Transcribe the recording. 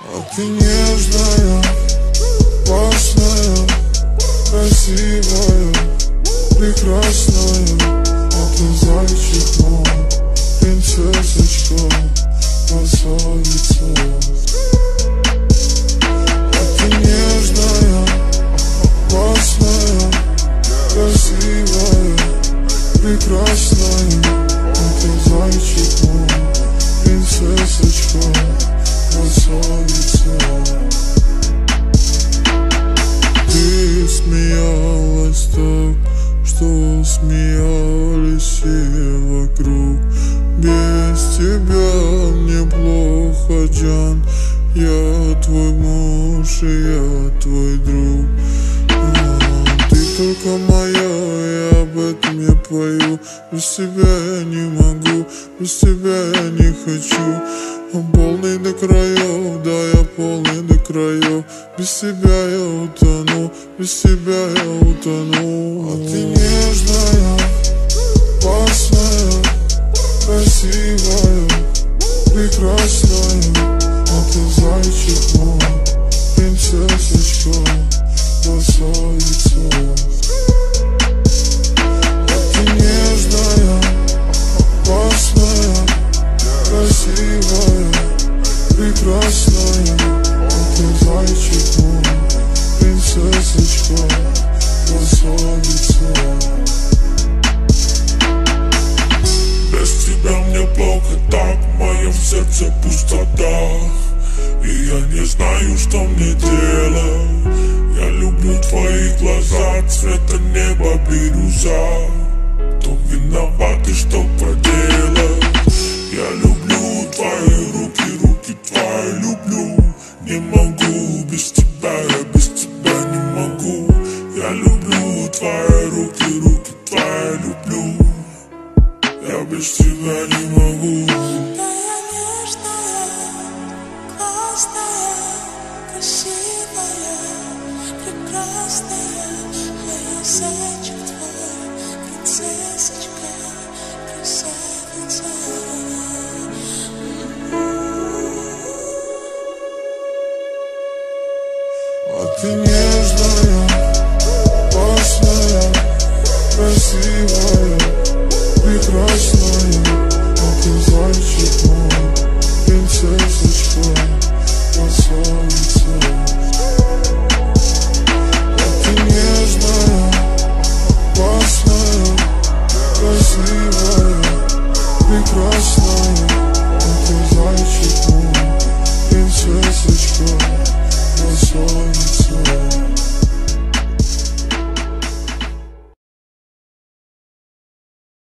А ты нежная, классная, красивая, прекрасная. А ты зайчик мой, принцессочка, красавица. А ты нежная, классная, красивая, прекрасная. А ты зайчик мой, принцессочка, красавица. Ты смеялась так, что смеялись все вокруг. Без тебя мне плохо, Джан. Я твой муж и я твой друг. Ты только моя, и об этом я пою. Без тебя я не могу, без тебя я не хочу. Он полный до краев, да я полный до краев. Без тебя я утону, без тебя я утону. А ты нежная, классная, красивая, прекрасная. А ты зайчик мой, принцессочка, красавица. А ты нежная, классная, красивая, прекрасная. А ты зайчик мой, принцессочка, красавица. Без тебя мне плохо так, в моем сердце пустота. И я не знаю, что мне делать. Я люблю твои глаза, цвета неба бирюза. Кто виноват и что поделать? Я люблю твои руки, руки твои люблю. Не могу без тебя, я без тебя не могу. Я люблю твои руки, руки твои люблю. Я без тебя не могу. Красивая, прекрасная, моя зайчик твой, принцессочка, красавица. А ты не